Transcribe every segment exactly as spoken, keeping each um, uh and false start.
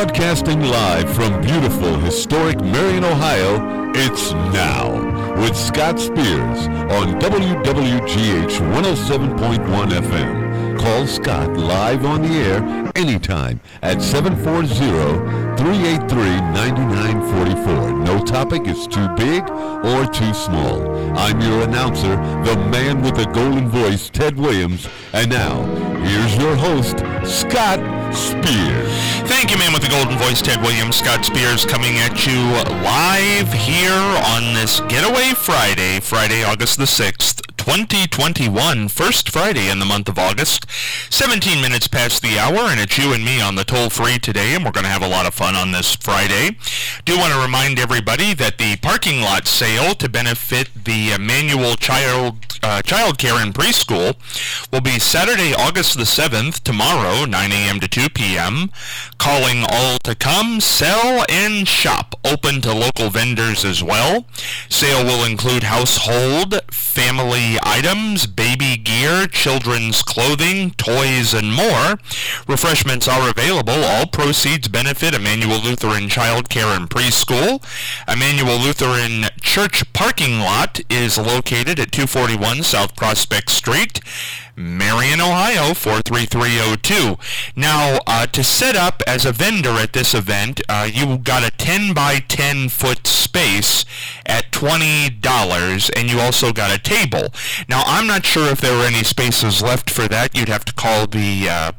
Broadcasting live from beautiful, historic Marion, Ohio, it's Now with Scott Spears on W W G H one oh seven point one F M. Call Scott live on the air anytime at seven four zero, three eight three, nine nine four four. No topic is too big or too small. I'm your announcer, the man with the golden voice, Ted Williams. And now, here's your host, Scott Spears. Thank you, man with the golden voice, Ted Williams. Scott Spears coming at you live here on this Getaway Friday, Friday, August the sixth, twenty twenty-one, first Friday in the month of August, seventeen minutes past the hour, and it's you and me on the toll-free today, and we're going to have a lot of fun on this Friday. Do want to remind everybody that the parking lot sale to benefit the Emmanuel Child uh, Child Care and Preschool will be Saturday, August the seventh, tomorrow, nine a.m. to two p.m., calling all to come, sell, and shop. Open to local vendors as well. Sale will include household, family items, baby gear, children's clothing, toys, and more. Refreshments are available. All proceeds benefit Emmanuel Lutheran Child Care and Preschool. Emmanuel Lutheran Church parking lot is located at two forty-one South Prospect Street, Marion, Ohio, four three three oh two. Now, uh, to set up as a vendor at this event, uh, you got a ten by ten foot space at twenty dollars, and you also got a table. Now, I'm not sure if there are any spaces left for that. You'd have to call the uh,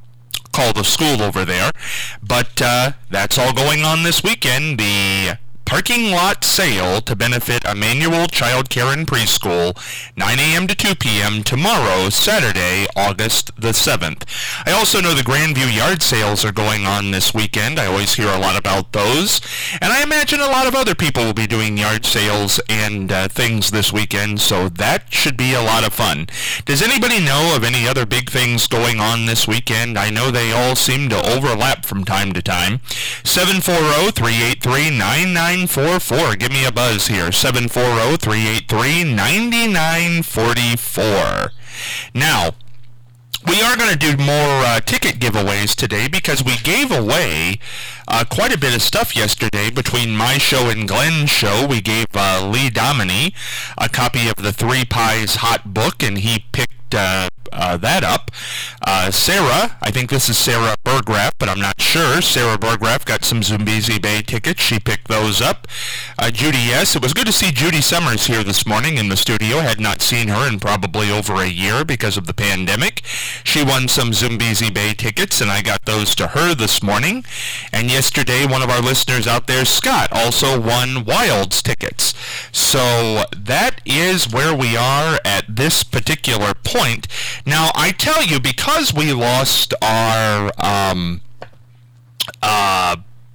call the school over there. But uh, that's all going on this weekend. The parking lot sale to benefit Emmanuel Child Care and Preschool, nine a.m. to two p.m. tomorrow, Saturday, August the seventh. I also know the Grandview yard sales are going on this weekend. I always hear a lot about those. And I imagine a lot of other people will be doing yard sales and uh, things this weekend, so that should be a lot of fun. Does anybody know of any other big things going on this weekend? I know they all seem to overlap from time to time. seven four zero, three eight three, nine nine four four. Give me a buzz here. seven four zero, three eight three, nine nine four four. Now, we are going to do more uh, ticket giveaways today because we gave away uh, quite a bit of stuff yesterday between my show and Glenn's show. We gave uh, Lee Dominy a copy of the Three Pies Hot book, and he picked uh, uh, that up. Uh, Sarah, I think this is Sarah Burgraff, but I'm not sure. Sarah Burgraff got some Zumbizi Bay tickets. She picked those up. Uh, Judy, yes. It was good to see Judy Summers here this morning in the studio. Had not seen her in probably over a year because of the pandemic. She won some Zumbizi Bay tickets, and I got those to her this morning. And yesterday, one of our listeners out there, Scott, also won Wilds tickets. So that is where we are at this particular point. Now, I tell you, because we lost our um, uh,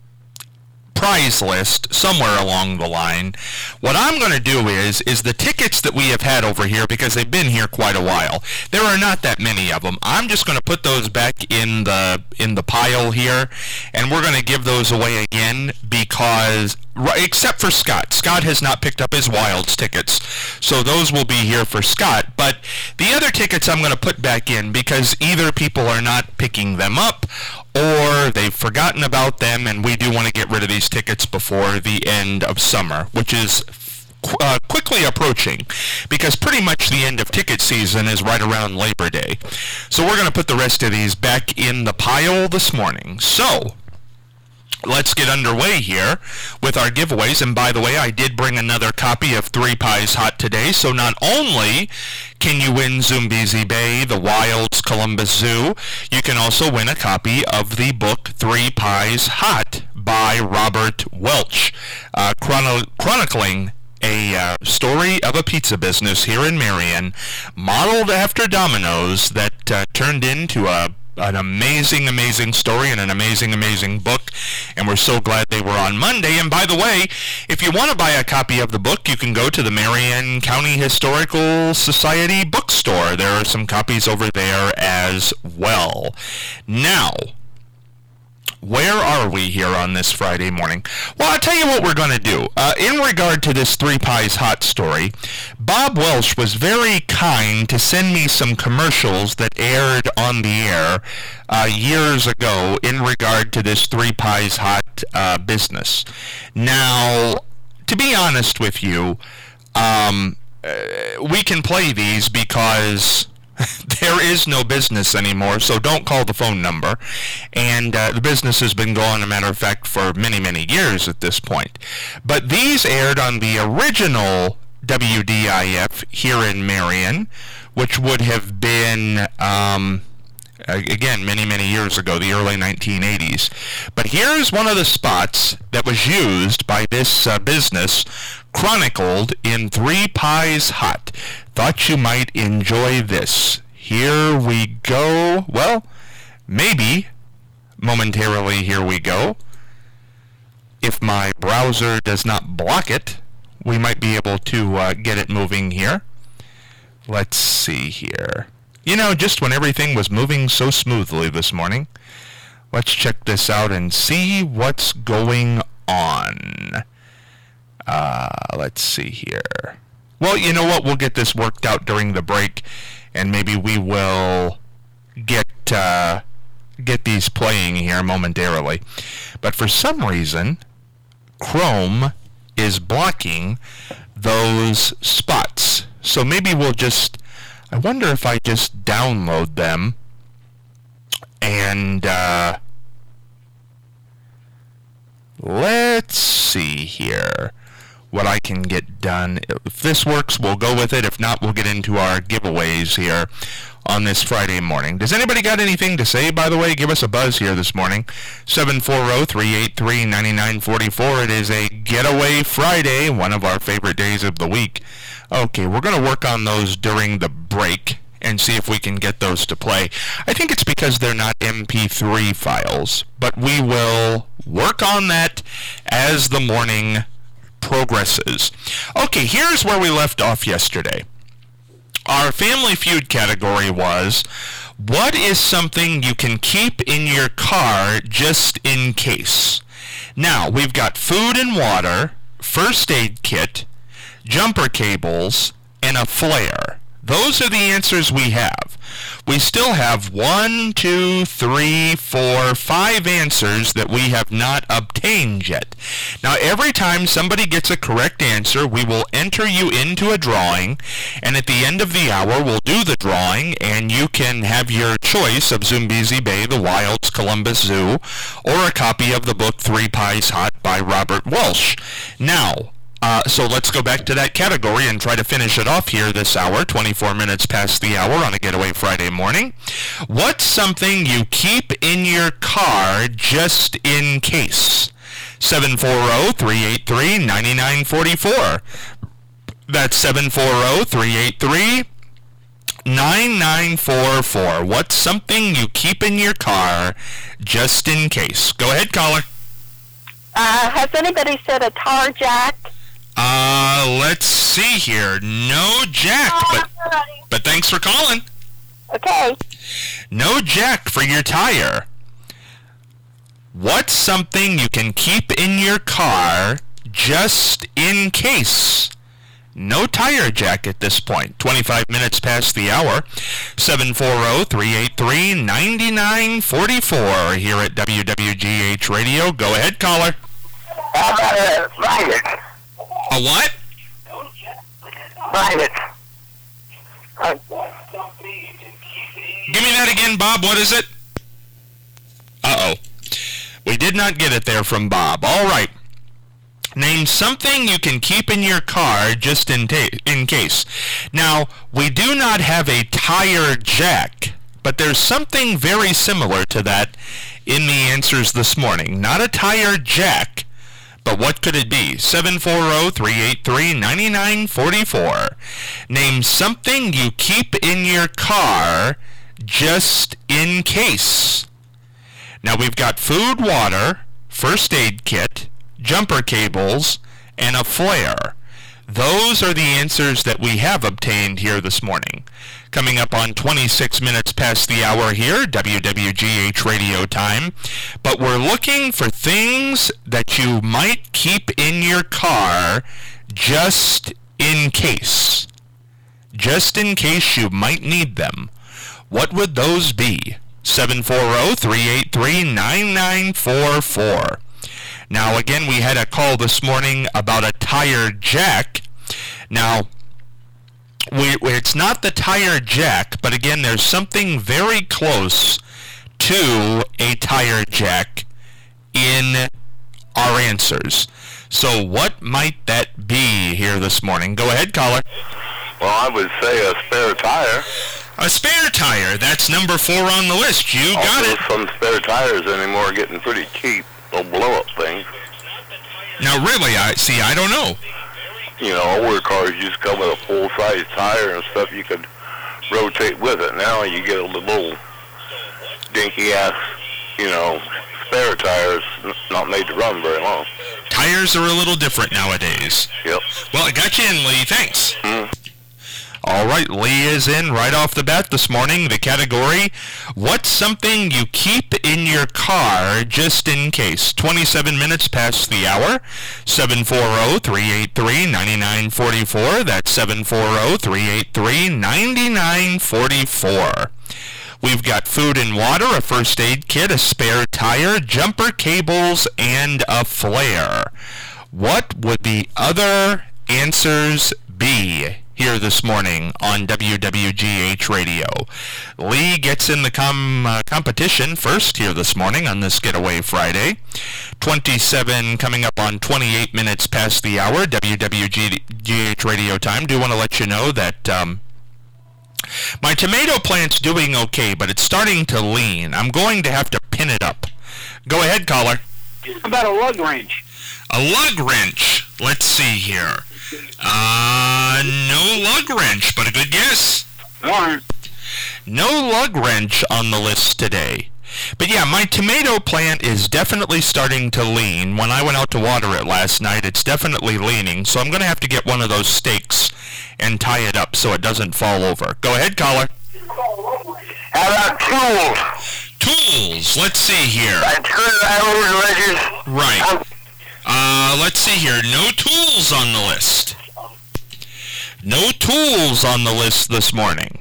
prize list somewhere along the line, what I'm going to do is is the tickets that we have had over here, because they've been here quite a while, there are not that many of them. I'm just going to put those back in the in the pile here, and we're going to give those away again because, except for Scott. Scott has not picked up his Wilds tickets, so those will be here for Scott. But the other tickets I'm going to put back in because either people are not picking them up or they've forgotten about them, and we do want to get rid of these tickets before the end of summer, which is uh, quickly approaching because pretty much the end of ticket season is right around Labor Day. So we're going to put the rest of these back in the pile this morning. So let's get underway here with our giveaways. And by the way, I did bring another copy of Three Pies Hot today. So not only can you win Zumbizi Bay, the Wilds, Columbus Zoo, you can also win a copy of the book Three Pies Hot by Robert Welch, uh, chrono- chronicling a uh, story of a pizza business here in Marion, modeled after Domino's, that uh, turned into a an amazing, amazing story and an amazing, amazing book, and we're so glad they were on Monday. And by the way, if you want to buy a copy of the book, you can go to the Marion County Historical Society bookstore. There are some copies over there as well. Now, Where are we here on this Friday morning? Well, I'll tell you what we're going to do. Uh, in regard to this Three Pies Hot story, Bob Welsh was very kind to send me some commercials that aired on the air uh, years ago in regard to this Three Pies Hot uh, business. Now, to be honest with you, um, uh, we can play these because there is no business anymore, so don't call the phone number. And uh, the business has been going, a matter of fact, for many, many years at this point. But these aired on the original W D I F here in Marion, which would have been, um, again, many, many years ago, the early nineteen eighties. But here's one of the spots that was used by this uh, business, chronicled in Three Pies Hot. Thought you might enjoy this. Here we go. Well, maybe momentarily here we go. If my browser does not block it, we might be able to uh, get it moving here. Let's see here. You know, just when everything was moving so smoothly this morning, let's check this out and see what's going on. Uh, let's see here. Well, you know what? We'll get this worked out during the break, and maybe we will get uh, get these playing here momentarily. But for some reason, Chrome is blocking those spots. So maybe we'll just, I wonder if I just download them and uh, let's see here what I can get done. If this works, we'll go with it. If not, we'll get into our giveaways here on this Friday morning. Does anybody got anything to say, by the way? Give us a buzz here this morning. seven four zero, three eight three, nine nine four four. It is a Getaway Friday, one of our favorite days of the week. Okay, we're going to work on those during the break and see if we can get those to play. I think it's because they're not M P three files, but we will work on that as the morning progresses. Okay, here's where we left off yesterday. Our Family Feud category was, what is something you can keep in your car just in case? Now, we've got food and water, first aid kit, jumper cables, and a flare. Those are the answers we have. We still have one, two, three, four, five answers that we have not obtained yet. Now, every time somebody gets a correct answer, we will enter you into a drawing, and at the end of the hour, we'll do the drawing, and you can have your choice of Zoombezi Bay, the Wilds, Columbus Zoo, or a copy of the book Three Pies Hot by Robert Welsh. Now, Uh, so let's go back to that category and try to finish it off here this hour, twenty-four minutes past the hour on a Getaway Friday morning. What's something you keep in your car just in case? seven four zero, three eight three, nine nine four four. That's seven four zero, three eight three, nine nine four four. What's something you keep in your car just in case? Go ahead, caller. Uh, has anybody said a tar jack? Uh, let's see here. No jack, but, but thanks for calling. Okay. No jack for your tire. What's something you can keep in your car just in case? No tire jack at this point. twenty-five minutes past the hour. seven four zero, three eight three, nine nine four four here at W W G H Radio. Go ahead, caller. How about a magnet? A what? Magnet. Uh, Give me that again, Bob. What is it? Uh-oh. We did not get it there from Bob. All right. Name something you can keep in your car just in, ta- in case. Now, we do not have a tire jack, but there's something very similar to that in the answers this morning. Not a tire jack, but what could it be? seven four zero, three eight three, nine nine four four. Name something you keep in your car just in case. Now we've got food, water, first aid kit, jumper cables, and a flare. Those are the answers that we have obtained here this morning. Coming up on twenty-six minutes past the hour here, W W G H Radio Time. But we're looking for things that you might keep in your car just in case. Just in case you might need them. What would those be? seven four zero, three eight three, nine nine four four. Now, again, we had a call this morning about a tire jack. Now, we, it's not the tire jack, but again, there's something very close to a tire jack in our answers. So what might that be here this morning? Go ahead, caller. Well, I would say a spare tire. A spare tire. That's number four on the list. You got also, it. Some spare tires anymore are getting pretty cheap. They'll blow up things. Now, really, I see, I don't know. You know, older cars used to come with a full-size tire and stuff you could rotate with it. Now you get a little dinky-ass, you know, spare tires not made to run very long. Tires are a little different nowadays. Yep. Well, I got you in, Lee. Thanks. Mm. All right, Lee is in right off the bat this morning. The category, what's something you keep in your car just in case? twenty-seven minutes past the hour. seven four zero, three eight three, nine nine four four. That's seven four zero, three eight three, nine nine four four. We've got food and water, a first aid kit, a spare tire, jumper cables, and a flare. What would the other answers be here this morning on W W G H Radio? Lee gets in the com- uh, competition first here this morning on this Getaway Friday. twenty-seven coming up on twenty-eight minutes past the hour, W W G H Radio Time. Do want to let you know that um, my tomato plant's doing okay, but it's starting to lean. I'm going to have to pin it up. Go ahead, caller. How about a lug wrench? A lug wrench. Let's see here. Uh, no lug wrench, but a good guess. Darn. No lug wrench on the list today. But yeah, my tomato plant is definitely starting to lean. When I went out to water it last night, it's definitely leaning. So I'm going to have to get one of those stakes and tie it up so it doesn't fall over. Go ahead, caller. How about tools? Tools. Let's see here. Like screwdrivers, wedges. Right. Um, Uh, let's see here. No tools on the list. No tools on the list this morning.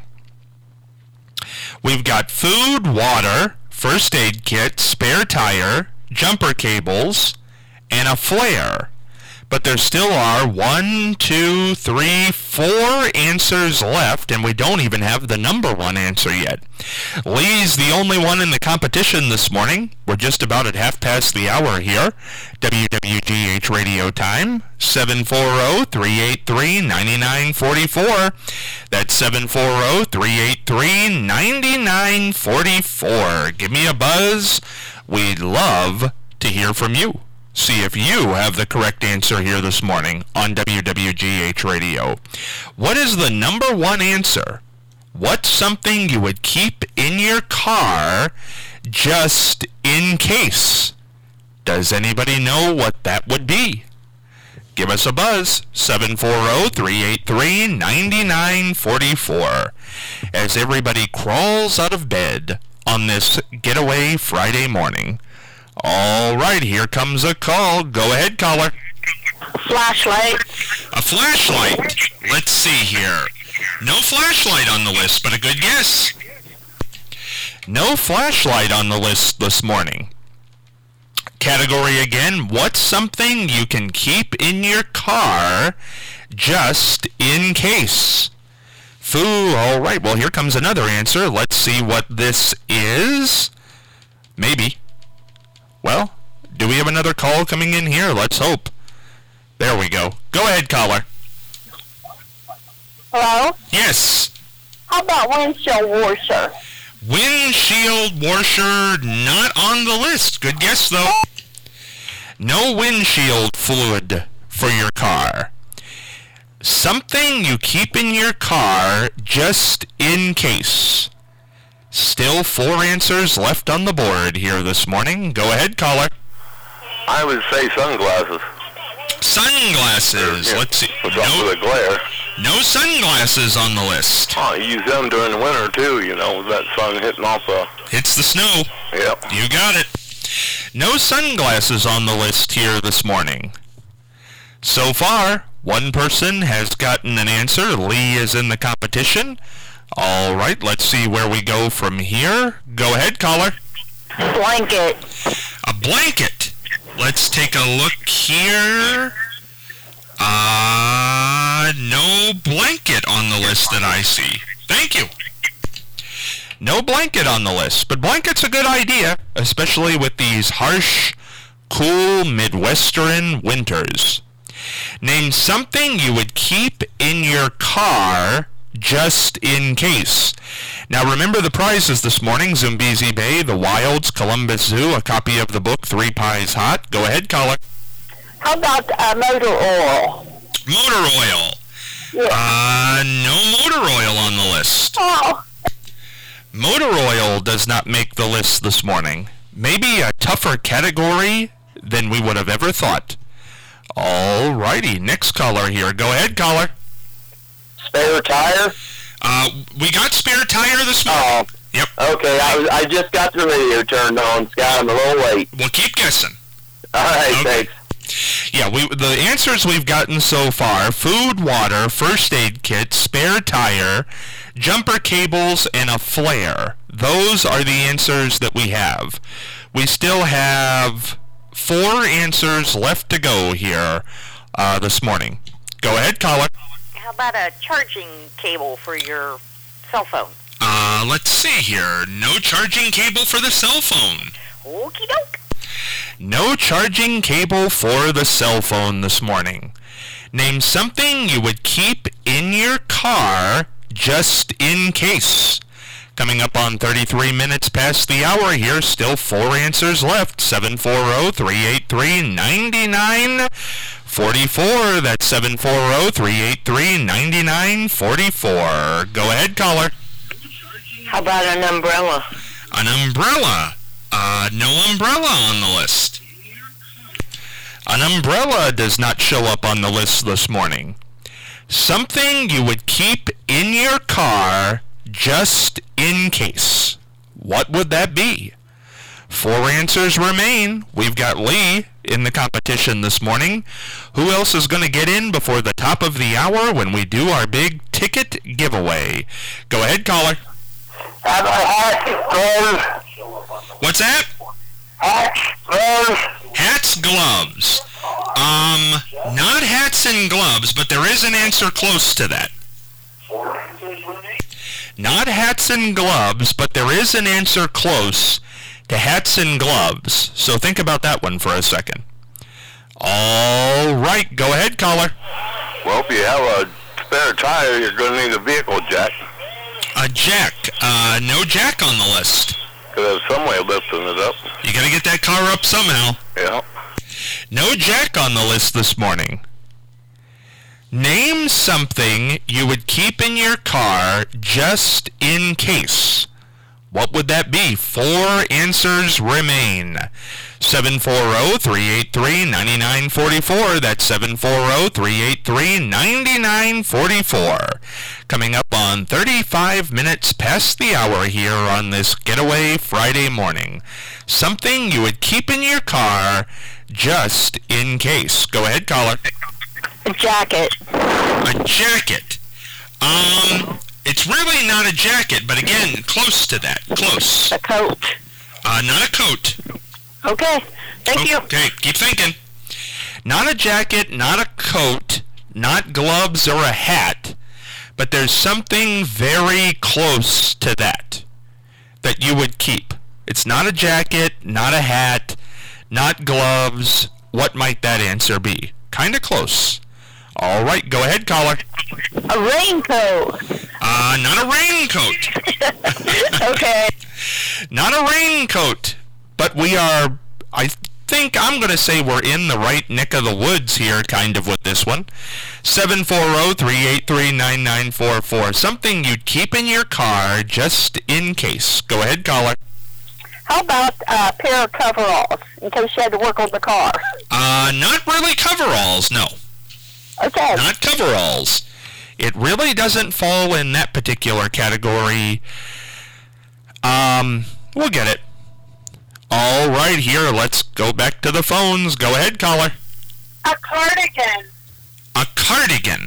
We've got food, water, first aid kit, spare tire, jumper cables, and a flare. But there still are one, two, three, four answers left, and we don't even have the number one answer yet. Lee's the only one in the competition this morning. We're just about at half past the hour here. W W G H Radio Time, seven four zero, three eight three, nine nine four four. That's seven four zero, three eight three, nine nine four four. Give me a buzz. We'd love to hear from you. See if you have the correct answer here this morning on W W G H Radio. What is the number one answer? What's something you would keep in your car just in case? Does anybody know what that would be? Give us a buzz, seven four zero, three eight three, nine nine four four. As everybody crawls out of bed on this Getaway Friday morning. All right, here comes a call. Go ahead, caller. Flashlight. A flashlight. Let's see here. No flashlight on the list, but a good guess. No flashlight on the list this morning. Category again, what's something you can keep in your car just in case? Foo, all right, well, here comes another answer. Let's see what this is. Maybe. Well, do we have another call coming in here? Let's hope. There we go. Go ahead, caller. Hello? Yes. How about windshield washer? Windshield washer not on the list. Good guess, though. No windshield fluid for your car. Something you keep in your car just in case. Still four answers left on the board here this morning. Go ahead, caller. I would say sunglasses. Sunglasses. Yeah. Let's see. What's up No, with the glare? no sunglasses on the list. Oh, you use them during the winter, too, you know, with that sun hitting off the... Hits the snow. Yep. You got it. No sunglasses on the list here this morning. So far, one person has gotten an answer. Lee is in the competition. All right, let's see where we go from here. Go ahead, caller. Blanket. A blanket. Let's take a look here. Uh, no blanket on the list that I see. Thank you. No blanket on the list, but blanket's a good idea, especially with these harsh, cool Midwestern winters. Name something you would keep in your car just in case. Now remember the prizes this morning: Zambezi Bay, the Wilds, Columbus Zoo, a copy of the book Three Pies Hot. Go ahead, caller. How about uh, motor oil? Motor oil. Yeah. Uh, no motor oil on the list. Oh, Motor oil does not make the list this morning. Maybe a tougher category than we would have ever thought. All righty, next caller here. Go ahead, caller. Spare tire? Uh, we got spare tire this morning. Oh, Yep. okay. I was, I just got the radio turned on, Scott. I'm a little late. Well, keep guessing. All right, Okay. thanks. Yeah, we the answers we've gotten so far: food, water, first aid kit, spare tire, jumper cables, and a flare. Those are the answers that we have. We still have four answers left to go here uh, this morning. Go ahead, caller. How about a charging cable for your cell phone? Uh, let's see here. No charging cable for the cell phone. Okie doke. No charging cable for the cell phone this morning. Name something you would keep in your car just in case. Coming up on thirty-three minutes past the hour here, still four answers left. seven four zero, three eight three, nine nine four four. That's seven four zero, three eight three, nine nine four four. Go ahead, caller. how about an umbrella? An umbrella. Uh, no umbrella on the list. An umbrella does not show up on the list this morning. Something you would keep in your car just in case. What would that be? Four answers remain. We've got Lee in the competition this morning. Who else is going to get in before the top of the hour when we do our big ticket giveaway? Go ahead, caller. How about hats, gloves? What's that? Hats, gloves? Hats, gloves. Um, not hats and gloves, but there is an answer close to that. Not hats and gloves, but there is an answer close to hats and gloves. So think about that one for a second. All right, go ahead, caller. Well, if you have a spare tire, you're going to need a vehicle jack. A jack. Uh, no jack on the list. Because there's some way of lifting it up. You gotta get that car up somehow. Yeah. No jack on the list this morning. Name something you would keep in your car just in case. What would that be? Four answers remain. seven four zero, three eight three, nine nine four four. That's seven four zero, three eight three, nine nine four four. Coming up on thirty-five minutes past the hour here on this Getaway Friday morning. Something you would keep in your car just in case. Go ahead, caller. A jacket. A jacket. Um, it's really not a jacket, but again, close to that. Close. A coat. Uh, not a coat. Okay, thank you. Okay, keep thinking. Not a jacket, not a coat, not gloves or a hat, but there's something very close to that that you would keep. It's not a jacket, not a hat, not gloves. What might that answer be? Kind of close. All right, go ahead, caller. A raincoat. Uh, not a raincoat. Okay. Not a raincoat, but we are, I think I'm going to say we're in the right neck of the woods here, kind of, with this one. seven four zero, three eight three, nine nine four four. Something you'd keep in your car just in case. Go ahead, caller. How about uh, a pair of coveralls in case you had to work on the car? Uh, not really coveralls, no. Okay. Not coveralls. It really doesn't fall in that particular category. Um, we'll get it. All right, here, let's go back to the phones. Go ahead, caller. A cardigan. A cardigan.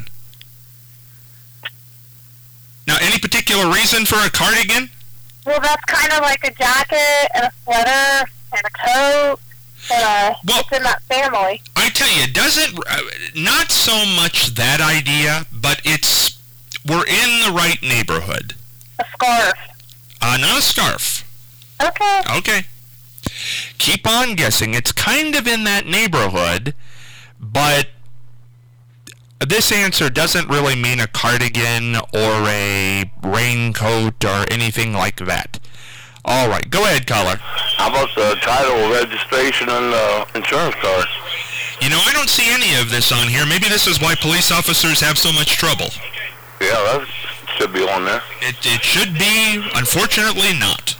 Now, any particular reason for a cardigan? Well, that's kind of like a jacket and a sweater and a coat. And uh, Well- it's in that family. I tell you, it doesn't, uh, not so much that idea, but it's, we're in the right neighborhood. A scarf. Uh, not a scarf. Okay. Okay. Keep on guessing. It's kind of in that neighborhood, but this answer doesn't really mean a cardigan or a raincoat or anything like that. All right, go ahead, caller. How about the title, registration, and uh, insurance card? You know, I don't see any of this on here. Maybe this is why police officers have so much trouble. Yeah, that should be on there. It, it should be, unfortunately not.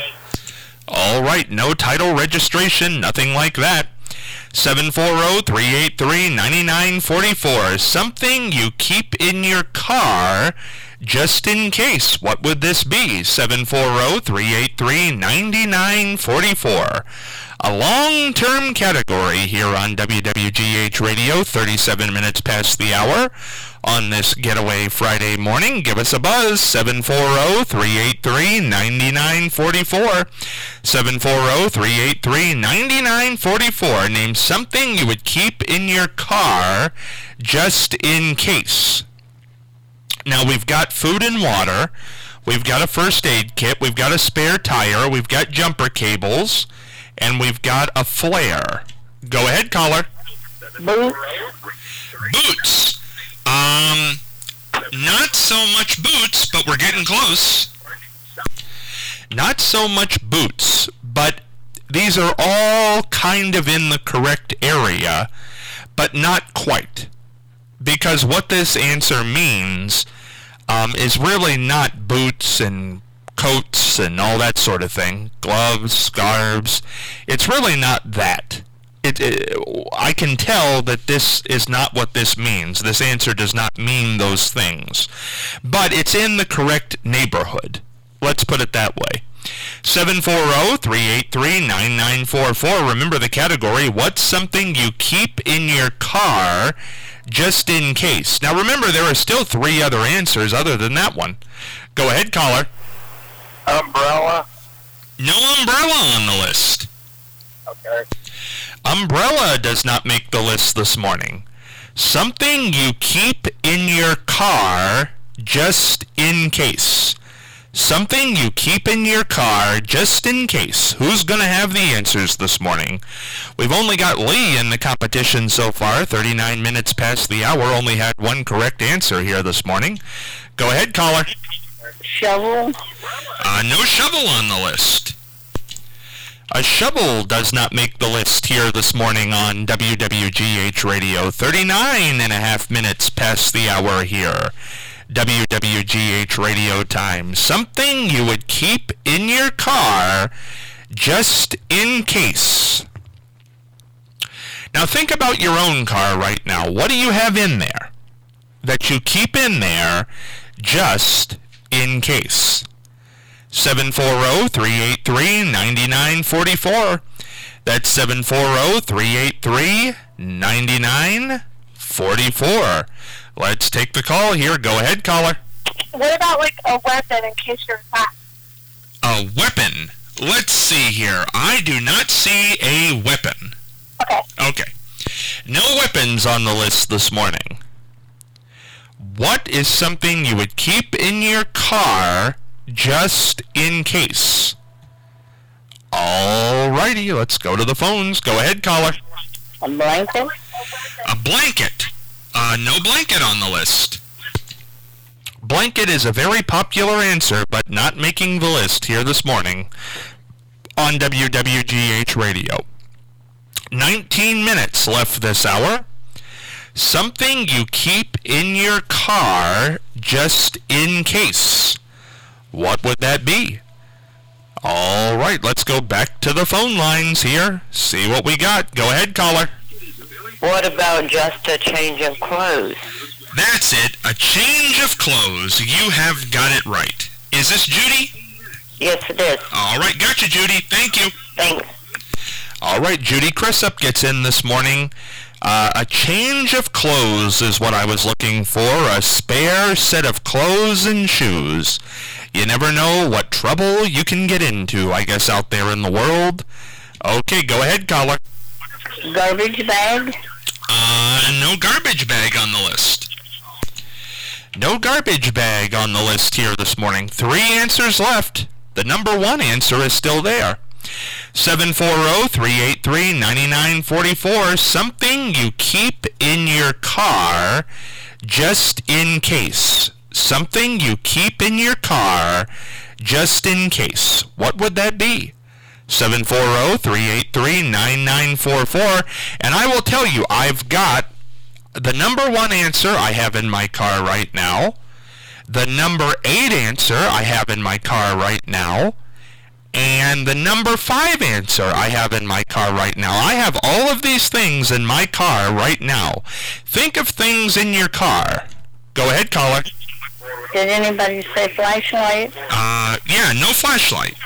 All right, no title, registration, nothing like that. seven four zero, three eight three, nine nine four four. Something you keep in your car just in case. What would this be? seven four zero, three eight three, nine nine four four. A long-term category here on W W G H Radio, thirty-seven minutes past the hour. On this Getaway Friday morning, give us a buzz, seven four zero, three eight three, nine nine four four. seven four zero, three eight three, nine nine four four. Name something you would keep in your car just in case. Now, we've got food and water, we've got a first aid kit, we've got a spare tire, we've got jumper cables, and we've got a flare. Go ahead, caller. Boots. Boots. Um, not so much boots, but we're getting close. Not so much boots, but these are all kind of in the correct area, but not quite. Because what this answer means um, is really not boots and coats and all that sort of thing, gloves, scarves. It's really not that. It, it, I can tell that this is not what this means. This answer does not mean those things. But it's in the correct neighborhood. Let's put it that way. seven four zero, three eight three, nine nine four four. Remember the category, what's something you keep in your car just in case? Now remember, there are still three other answers other than that one. Go ahead, caller. Umbrella. No umbrella on the list. Okay. Umbrella does not make the list this morning. Something you keep in your car just in case. Something you keep in your car just in case. Who's going to have the answers this morning? We've only got Lee in the competition so far. thirty-nine minutes past the hour. Only had one correct answer here this morning. Go ahead, caller. Shovel. Uh, no shovel on the list. A shovel does not make the list here this morning on W W G H Radio. thirty-nine and a half minutes past the hour here. W W G H Radio time. Something you would keep in your car just in case. Now think about your own car right now. What do you have in there that you keep in there just in case? seven four zero, three eight three, nine nine four four. That's seven four zero, three eight three, nine nine four four. Let's take the call here. Go ahead, caller. What about like a weapon in case you're attacked? A weapon. Let's see here. I do not see a weapon. Okay. Okay. No weapons on the list this morning. What is something you would keep in your car just in case? Alrighty, let's go to the phones. Go ahead, caller. A blanket. A blanket. Uh, no blanket on the list. Blanket is a very popular answer, but not making the list here this morning on W W G H Radio. nineteen minutes left this hour. Something you keep in your car just in case. What would that be? All right, let's go back to the phone lines here. See what we got. Go ahead, caller. What about just a change of clothes? That's it. A change of clothes. You have got it right. Is this Judy? Yes, it is. All right, gotcha, Judy. Thank you. Thanks. All right, Judy Crissup gets in this morning. Uh, a change of clothes is what I was looking for. A spare set of clothes and shoes. You never know what trouble you can get into, I guess, out there in the world. Okay, go ahead, caller. Garbage bag? Uh, no garbage bag on the list. No garbage bag on the list here this morning. Three answers left. The number one answer is still there. seven four zero, three eight three, nine nine four four. Something you keep in your car just in case. Something you keep in your car just in case. What would that be? seven four zero, three eight three, nine nine four four. And I will tell you, I've got the number one answer I have in my car right now. The number eight answer I have in my car right now. And the number five answer I have in my car right now. I have all of these things in my car right now. Think of things in your car. Go ahead, caller. Did anybody say flashlight? Uh, yeah, no flashlight.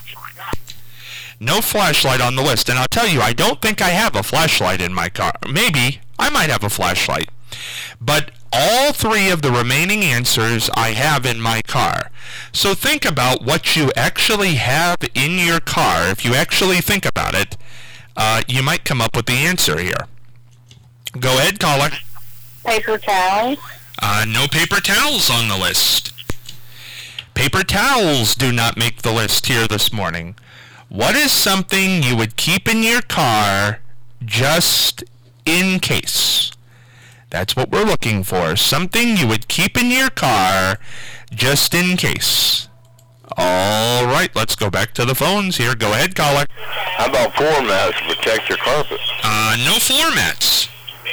No flashlight on the list. And I'll tell you, I don't think I have a flashlight in my car. Maybe. I might have a flashlight. But all three of the remaining answers I have in my car. So think about what you actually have in your car. If you actually think about it, uh, you might come up with the answer here. Go ahead, caller. Paper towels? Uh, no paper towels on the list. Paper towels do not make the list here this morning. What is something you would keep in your car just in case? That's what we're looking for. Something you would keep in your car just in case. All right, let's go back to the phones here. Go ahead, caller. How about floor mats to protect your carpet? Uh, no floor mats.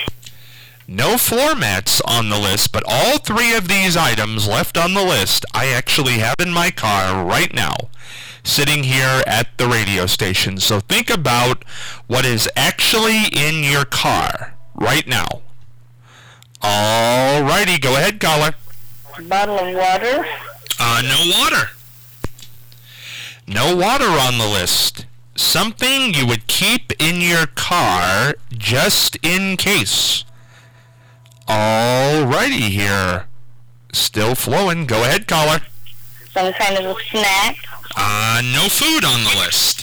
No floor mats on the list, but all three of these items left on the list I actually have in my car right now, sitting here at the radio station. So think about what is actually in your car right now. All righty, go ahead, caller. Bottle of water? Uh, no water. No water on the list. Something you would keep in your car just in case. All righty here. Still flowing. Go ahead, caller. Some kind of a snack? Uh, no food on the list.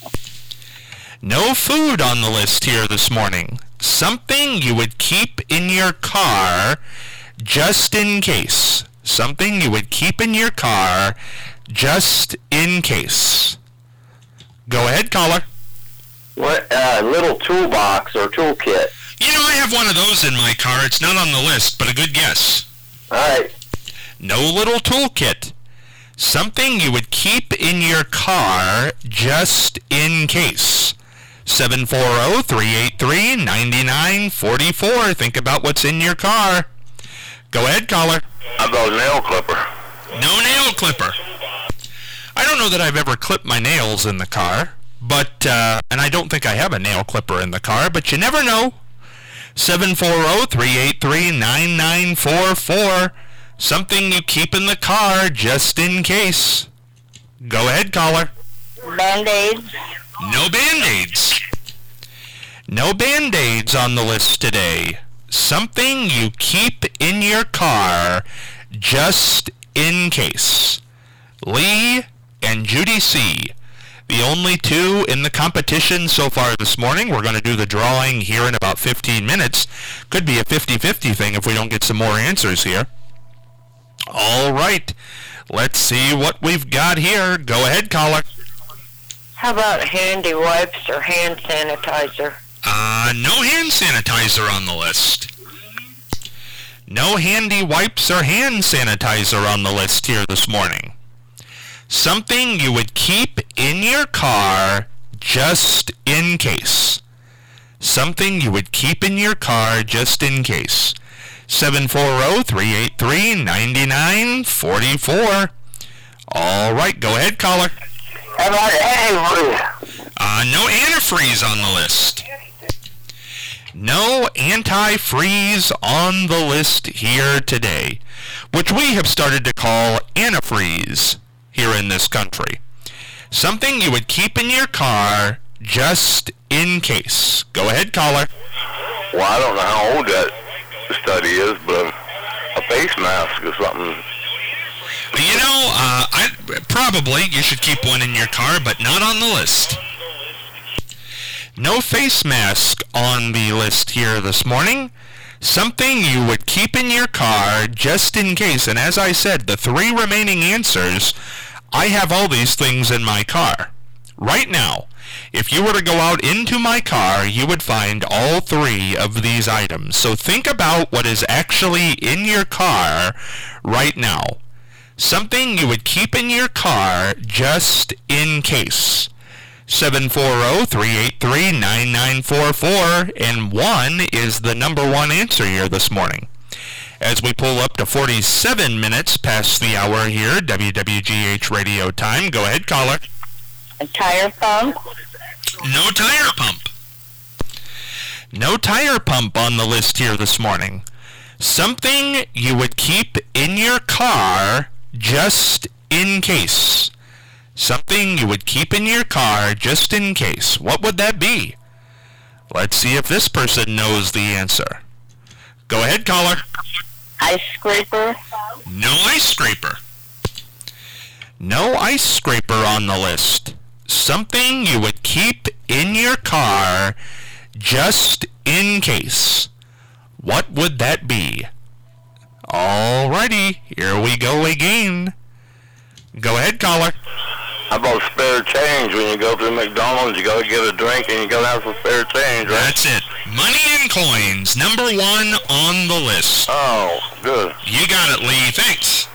No food on the list here this morning. Something you would keep in your car just in case. Something you would keep in your car just in case. Go ahead, caller. What, uh, little toolbox or toolkit? You know, I have one of those in my car. It's not on the list, but a good guess. Alright. No little toolkit. Something you would keep in your car just in case. seven four zero, three eight three, nine nine four four. Think about what's in your car. Go ahead, caller. How about a nail clipper? No nail clipper. I don't know that I've ever clipped my nails in the car, but, uh, and I don't think I have a nail clipper in the car, but you never know. seven four zero, three eight three, nine nine four four. Something you keep in the car just in case. Go ahead, caller. Band-Aids? No Band-Aids. No Band-Aids on the list today. Something you keep in your car just in case. Lee and Judy C., the only two in the competition so far this morning. We're going to do the drawing here in about fifteen minutes. Could be a fifty-fifty thing if we don't get some more answers here. All right. Let's see what we've got here. Go ahead, caller. How about handy wipes or hand sanitizer? Uh, no hand sanitizer on the list. No handy wipes or hand sanitizer on the list here this morning. Something you would keep in your car just in case. Something you would keep in your car just in case. seven four zero, three eight three, nine nine four four. All right, go ahead, caller. How about antifreeze? Uh, no antifreeze on the list. No antifreeze on the list here today, which we have started to call antifreeze here in this country. Something you would keep in your car just in case. Go ahead, caller. Well, I don't know how old that study is, but a face mask or something. You know, uh, I, probably you should keep one in your car, but not on the list. No face mask on the list here this morning. Something you would keep in your car just in case. And as I said, the three remaining answers, I have all these things in my car. Right now, if you were to go out into my car, you would find all three of these items. So think about what is actually in your car right now. Something you would keep in your car just in case. seven four zero, three eight three, nine nine four four, and one is the number one answer here this morning. As we pull up to forty-seven minutes past the hour here, W W G H radio time. Go ahead, caller. A tire pump? No tire pump. No tire pump on the list here this morning. Something you would keep in your car just in case. Something you would keep in your car just in case. What would that be? Let's see if this person knows the answer. Go ahead, caller. Ice scraper? No ice scraper. No ice scraper on the list. Something you would keep in your car just in case. What would that be? Alrighty, here we go again. Go ahead, caller. How about spare change? When you go to McDonald's, you gotta get a drink and you gotta have some spare change, right? That's it. Money and coins, number one on the list. Oh, good. You got it, Lee. Thanks.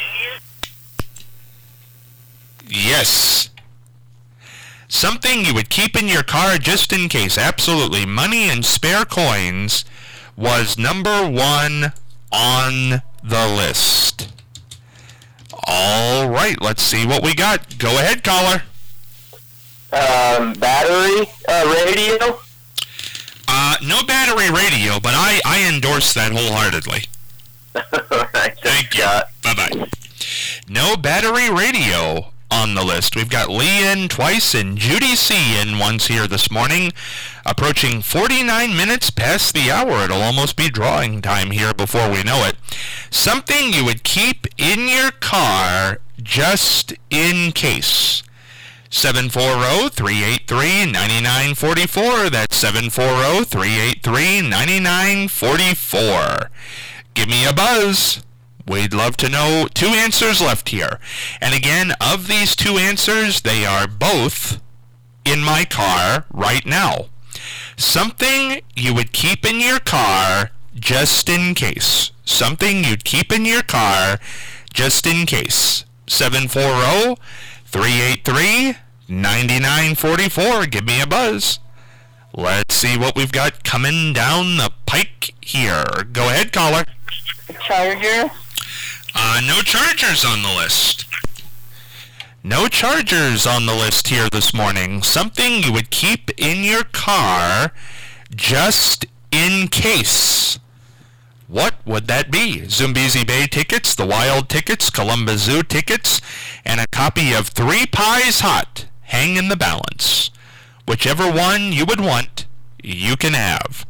Yes. Something you would keep in your car just in case. Absolutely. Money and spare coins was number one on the list. All right, let's see what we got. Go ahead, caller. Um, battery, uh, radio? Uh, no battery radio, but I, I endorse that wholeheartedly. All right, Thank you. Bye-bye. No battery radio on the list. We've got Lee in twice and Judy C in once here this morning. Approaching forty-nine minutes past the hour. It'll almost be drawing time here before we know it. Something you would keep in your car just in case. seven four zero, three eight three, nine nine four four. That's seven four zero, three eight three, nine nine four four. Give me a buzz. We'd love to know. Two answers left here. And again, of these two answers, they are both in my car right now. Something you would keep in your car just in case. Something you'd keep in your car just in case. seven four zero, three eight three, nine nine four four. Give me a buzz. Let's see what we've got coming down the pike here. Go ahead, caller. A charger? Uh, no chargers on the list. No chargers on the list here this morning. Something you would keep in your car just in case. What would that be? Zumbizi Bay tickets, the Wild tickets, Columbus Zoo tickets, and a copy of Three Pies Hot. Hang in the balance. Whichever one you would want, you can have.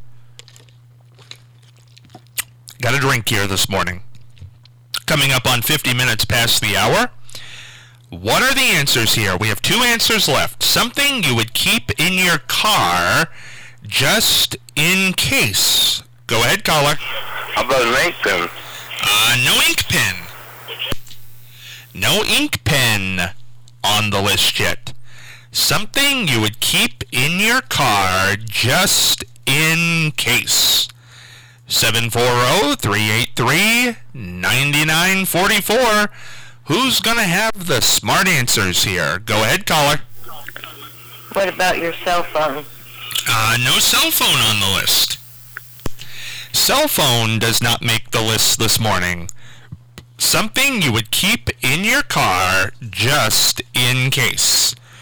Got a drink here this morning. Coming up on fifty minutes past the hour. What are the answers here? We have two answers left. Something you would keep in your car just in case. Go ahead, caller. How about an ink pen? Uh, no ink pen. No ink pen on the list yet. Something you would keep in your car just in case. seven four zero, three eight three, nine nine four four. Who's going to have the smart answers here? Go ahead, caller. What about your cell phone? Uh, no cell phone on the list. Cell phone does not make the list this morning. Something you would keep in your car just in case.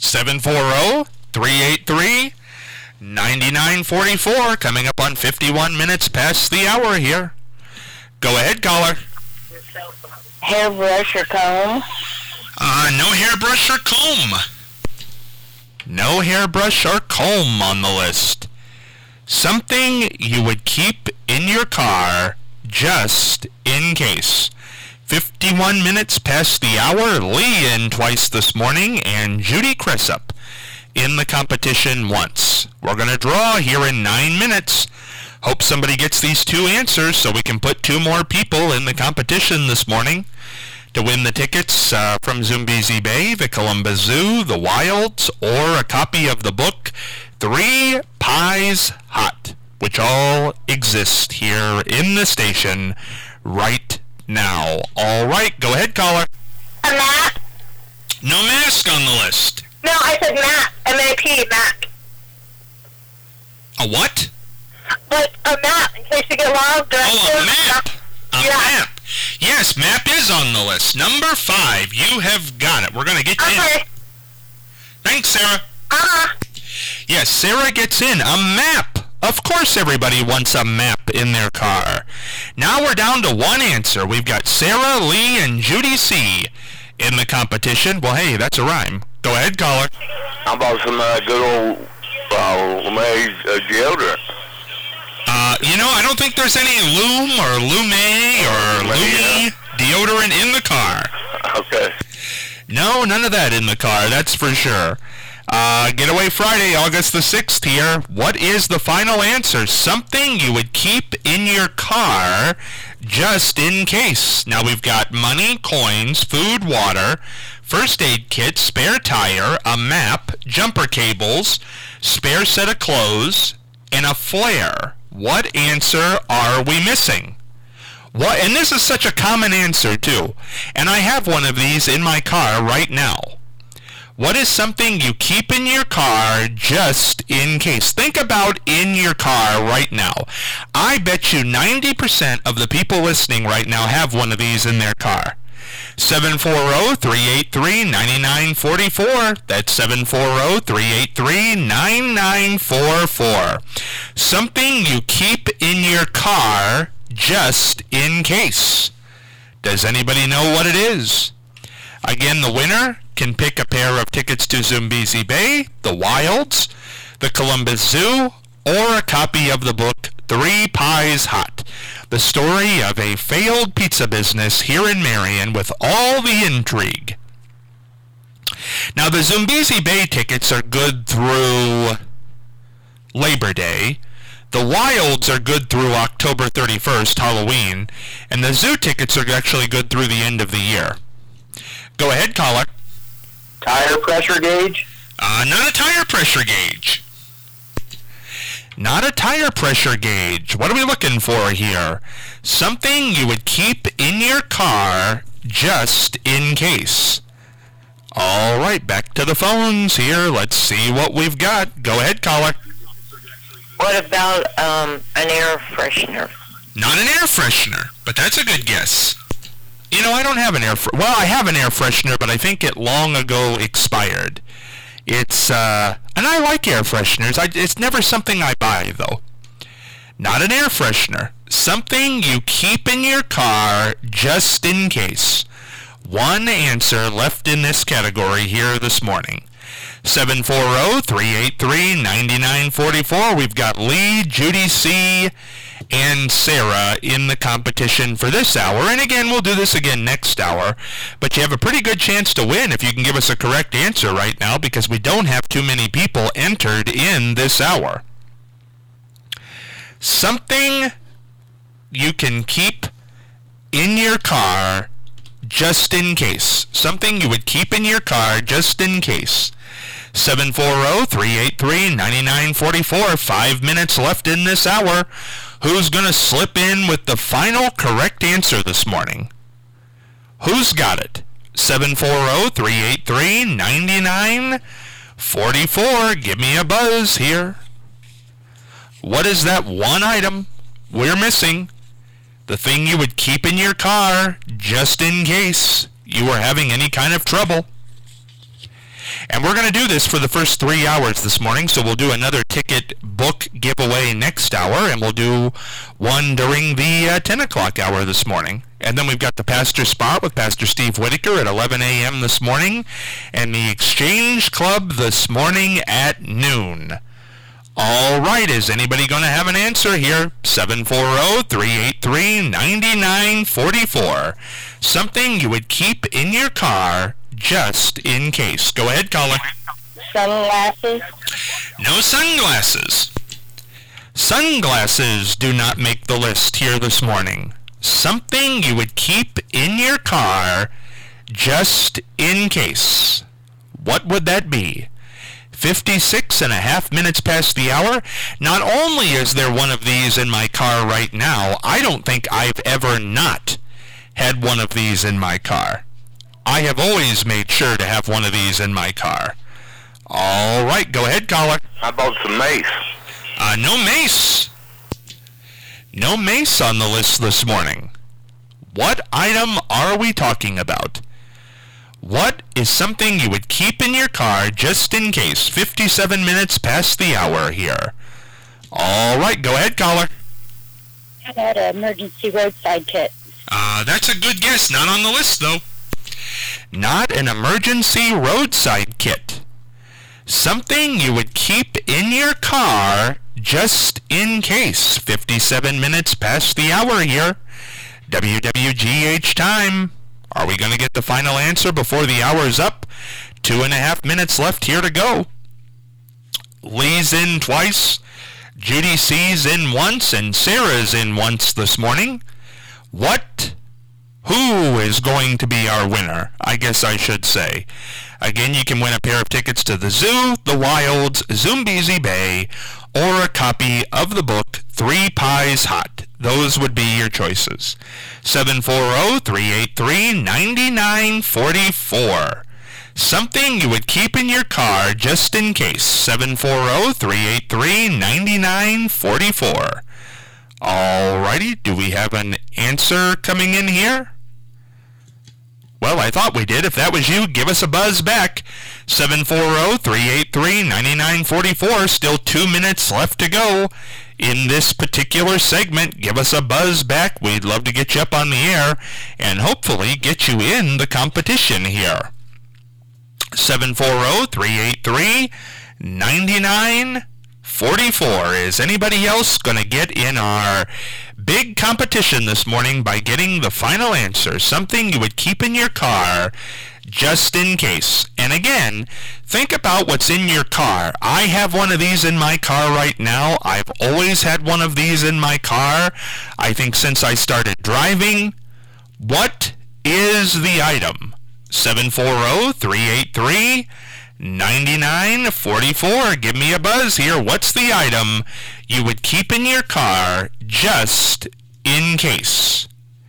seven four zero, three eight three, nine nine four four, coming up on fifty-one minutes past the hour here. Go ahead, caller. Hairbrush or comb? Uh, no hairbrush or comb. No hairbrush or comb on the list. Something you would keep in your car just in case. fifty-one minutes past the hour. Lee in twice this morning, and Judy Cressup in the competition once. We're going to draw here in nine minutes. Hope somebody gets these two answers so we can put two more people in the competition this morning to win the tickets uh, from Zumbizi Bay, the Columbus Zoo, the Wilds, or a copy of the book Three Pies Hot, which all exist here in the station right now. All right, go ahead, caller. A map? No mask on the list. No, I said map. M A P, map. A what? Like a map, in case you get lost. Oh, a map. A Yeah. map. Yes, map is on the list. Number five. You have got it. We're going to get you Okay. in. Thanks, Sarah. Uh-huh. Yes, Sarah gets in. A map. Of course everybody wants a map in their car. Now we're down to one answer. We've got Sarah, Lee, and Judy C. in the competition. Well, hey, that's a rhyme. Go ahead, caller. How about some uh, good old uh, Lume uh, deodorant? Uh, you know, I don't think there's any Lume or Lume or Lumi deodorant in the car. Okay. No, none of that in the car, that's for sure. Uh, Getaway Friday, August the sixth here. What is the final answer? Something you would keep in your car just in case. Now we've got money, coins, food, water, first aid kit, spare tire, a map, jumper cables, spare set of clothes, and a flare. What answer are we missing? What? And this is such a common answer too. And I have one of these in my car right now. What is something you keep in your car just in case? Think about in your car right now. I bet you ninety percent of the people listening right now have one of these in their car. seven four zero, three eight three, nine nine four four. That's seven four zero, three eight three, nine nine four four. Something you keep in your car just in case. Does anybody know what it is? Again, the winner can pick a pair of tickets to Zumbizi Bay, the Wilds, the Columbus Zoo, or a copy of the book Three Pies Hot, the story of a failed pizza business here in Marion with all the intrigue. Now, the Zumbizi Bay tickets are good through Labor Day. The Wilds are good through October thirty-first, Halloween, and the Zoo tickets are actually good through the end of the year. Go ahead, caller. Tire pressure gauge? Uh, not a tire pressure gauge. Not a tire pressure gauge. What are we looking for here? Something you would keep in your car just in case. All right, back to the phones here. Let's see what we've got. Go ahead, caller. What about um, an air freshener? Not an air freshener, but that's a good guess. You know, I don't have an air fr- well, I have an air freshener, but I think it long ago expired. It's, uh, and I like air fresheners. I, it's never something I buy, though. Not an air freshener. Something you keep in your car just in case. One answer left in this category here this morning. seven four zero, three eight three, nine nine four four. We've got Lee, Judy C., and Sarah in the competition for this hour. And again, we'll do this again next hour. But you have a pretty good chance to win if you can give us a correct answer right now, because we don't have too many people entered in this hour. Something you can keep in your car just in case. Something you would keep in your car just in case. seven four zero, three eight three, nine nine four four. Five minutes left in this hour. Who's going to slip in with the final correct answer this morning? Who's got it? seven four zero, three eight three, nine nine four four. Give me a buzz here. What is that one item we're missing? The thing you would keep in your car just in case you were having any kind of trouble. And we're going to do this for the first three hours this morning, so we'll do another ticket book giveaway next hour, and we'll do one during the uh, ten o'clock hour this morning. And then we've got the Pastor Spot with Pastor Steve Whitaker at eleven a.m. this morning, and the Exchange Club this morning at noon. All right, is anybody going to have an answer here? seven four zero, three eight three, nine nine four four. Something you would keep in your car just in case. Go ahead, caller. Sunglasses. No sunglasses. Sunglasses do not make the list here this morning. Something you would keep in your car just in case. What would that be? fifty-six and a half minutes past the hour. Not only is there one of these in my car right now, I don't think I've ever not had one of these in my car. I have always made sure to have one of these in my car. All right, go ahead, caller. How about some mace? Uh, no mace. No mace on the list this morning. What item are we talking about? What is something you would keep in your car just in case? fifty-seven minutes past the hour here. All right, go ahead, caller. How about an emergency roadside kit? Uh, that's a good guess. Not on the list, though. Not an emergency roadside kit. Something you would keep in your car just in case. fifty-seven minutes past the hour here. W W G H time. Are we going to get the final answer before the hour's up? Two and a half minutes left here to go. Lee's in twice. Judy C's in once, and Sarah's in once this morning. What? Who is going to be our winner? I guess I should say. Again, you can win a pair of tickets to the zoo, the Wilds, Zumbizi Bay, or a copy of the book Three Pies Hot. Those would be your choices. seven four zero, three eight three, nine nine four four. Something you would keep in your car just in case. seven four zero, three eight three, nine nine four four. Alrighty, do we have an answer coming in here? Well, I thought we did. If that was you, give us a buzz back. seven four zero, three eight three, nine nine four four. Still two minutes left to go in this particular segment. Give us a buzz back. We'd love to get you up on the air and hopefully get you in the competition here. seven four zero, three eight three, nine nine four four. Is anybody else going to get in our big competition this morning by getting the final answer? Something you would keep in your car just in case. And again, think about what's in your car. I have one of these in my car right now. I've always had one of these in my car, I think since I started driving. What is the item? seven four zero, three eight three, nine nine four four. Give me a buzz here. What's the item you would keep in your car just in case?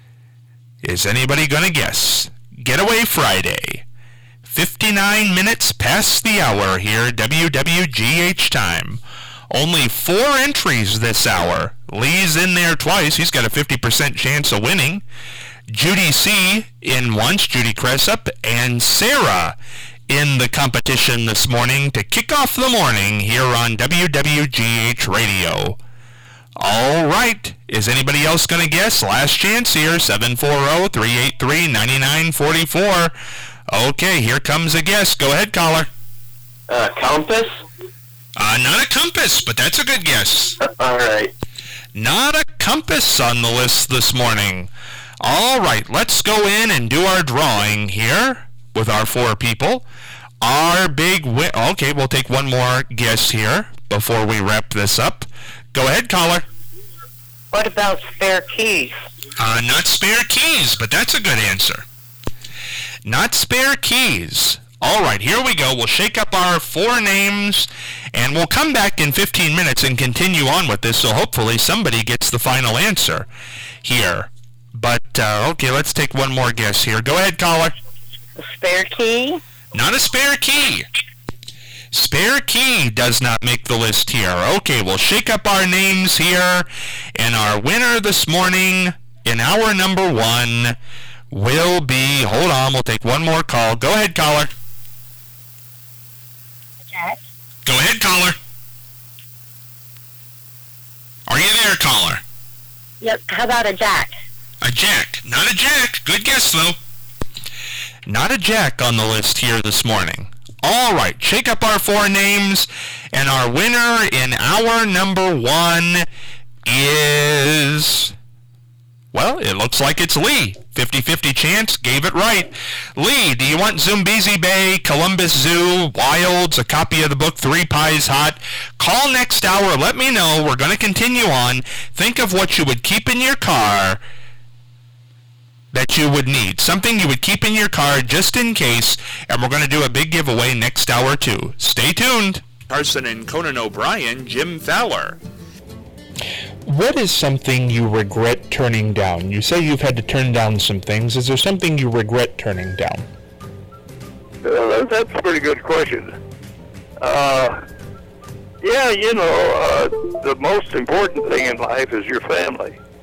Is anybody going to guess? Getaway Friday. fifty-nine minutes past the hour here, W W G H time. Only four entries this hour. Lee's in there twice. He's got a fifty percent chance of winning. Judy C. in once, Judy Cressup, and Sarah in the competition this morning to kick off the morning here on W W G H Radio. All right. Is anybody else going to guess? Last chance here, seven four zero, three eight three, nine nine four four. Okay, here comes a guess. Go ahead, caller. Uh, compass? Uh, not a compass, but that's a good guess. All right. Not a compass on the list this morning. All right, let's go in and do our drawing here with our four people. Our big win... Okay, we'll take one more guess here before we wrap this up. Go ahead, caller. What about spare keys? Uh, not spare keys, but that's a good answer. Not spare keys. All right, here we go. We'll shake up our four names, and we'll come back in fifteen minutes and continue on with this, so hopefully somebody gets the final answer here. But, uh, okay, let's take one more guess here. Go ahead, caller. A spare key? Not a spare key. Spare key does not make the list here. Okay, we'll shake up our names here, and our winner this morning in hour number one will be... Hold on, we'll take one more call. Go ahead, caller. Jack. Go ahead, caller. Are you there, caller? Yep. How about a jack? A jack. Not a jack. Good guess, though. Not a jack on the list here this morning. All right, shake up our four names, and our winner in hour number one is... Well, it looks like it's Lee. fifty-fifty chance, gave it right. Lee, do you want Zumbizi Bay, Columbus Zoo, Wilds, a copy of the book Three Pies Hot? Call next hour, let me know. We're going to continue on. Think of what you would keep in your car that you would need. Something you would keep in your car just in case, and we're going to do a big giveaway next hour too. Stay tuned. Carson and Conan O'Brien, Jim Fowler. What is something you regret turning down? You say you've had to turn down some things. Is there something you regret turning down? Uh, that's a pretty good question. Uh, yeah, you know, uh, the most important thing in life is your family.